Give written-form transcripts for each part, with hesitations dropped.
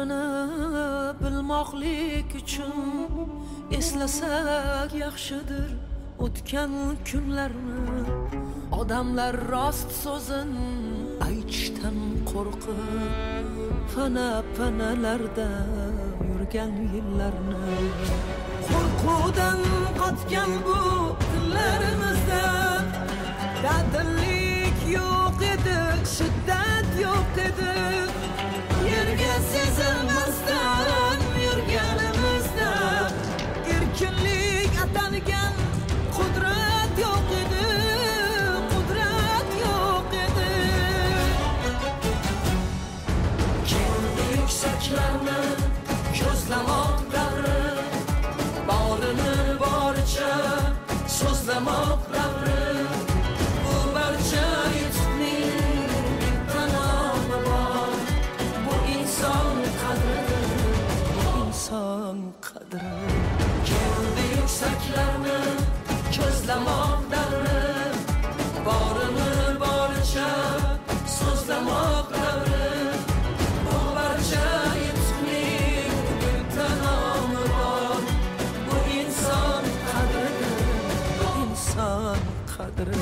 qadrini bilmoqlik uchun eslasak yaxshidir o'tgan kunlarni. Odamlar rost so'zin aytishdan qo'rqib fana-panalarda yurgan yillarni. Qo'rquvdan qotgan bu tillarimizda dadillik yo'q edi, shiddat yo'q edi. Yerga sezilmasdan yurganimizda erkinlik atalgan qudrat yo'q edi, qudrat yo'q edi. Kendi yuksaklarni ko'zlamoq davri, borini boricha so'zlamoq davri. Bu barcha yutuqning bitta nomi bor. Bu inson qadri, bu inson qadri. Kendi yuksaklarni ko'zlamoq davri, borini boricha so'zlamoq davri. Bu barcha yutuqning bitta nomi bor. Bu inson qadri, bu inson qadri.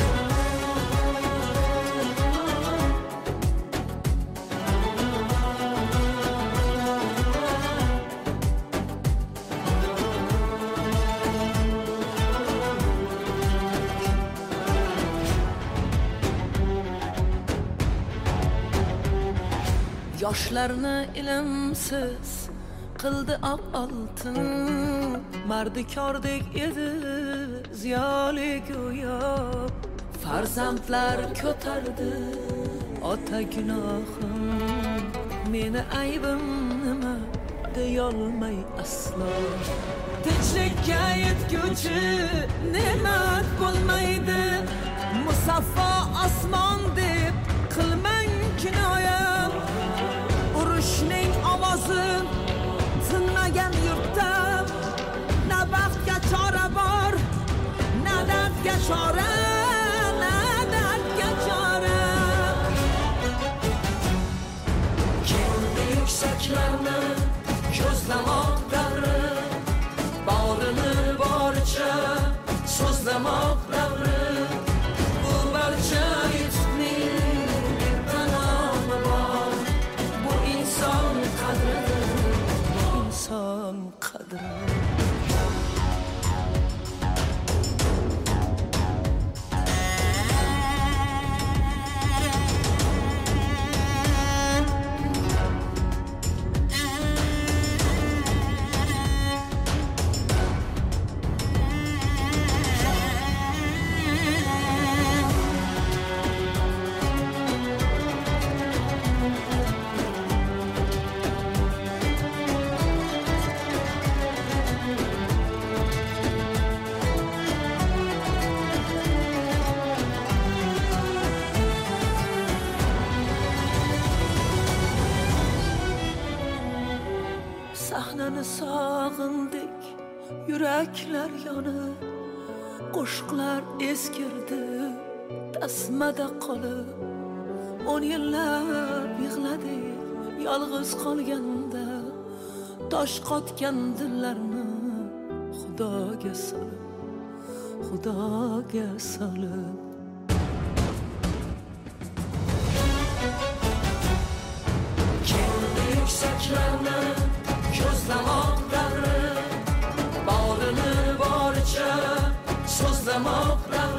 Yoshlarni ilmsiz qildi oq oltin, mardikordek edi ziyoli go'yo. Farzandlar ko'tardi ota gunohim, meni aybim nima deyolmay aslo. Tinchlikka yetguvchi ne'mat bo'lmaydi, musaffo osmon deb qilmang kinoya. Urushning ovozi tinmagan yurtda na baxtga chora bor, na dardga chora, na dardga chora. Kendi yuksaklarni ko'zlamoq davri, borini boricha so'zlamoq davri. Bu barcha yutuqning bitta nomi bor. Bu inson qadri, bu inson qadri. Sahnani sog'indik, yuraklar yonib, qo'shiqlar eskirdi tasmada qolib. 10 yillab yig'ladik yolg'iz qolganda, tosh qotgan dillarni Xudoga solib, Xudoga solib. Kendi yuksaklarni ko'zlamoq davri, borini boricha so'zlamoq davri.